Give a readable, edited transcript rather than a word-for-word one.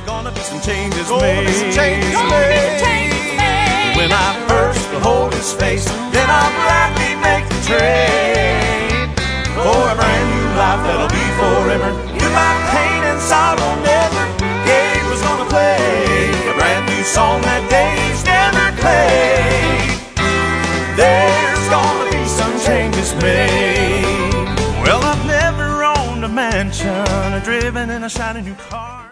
gonna be some changes Gonna made. be some changes made. When I first behold his face, then I'll gladly make the trade for a brand new life that'll be forever. Goodbye pain and sorrow never. Gabe was gonna play a brand new song that Dave's never played. There's gonna be some changes made. Well, I've never owned a mansion or driven in a shiny new car.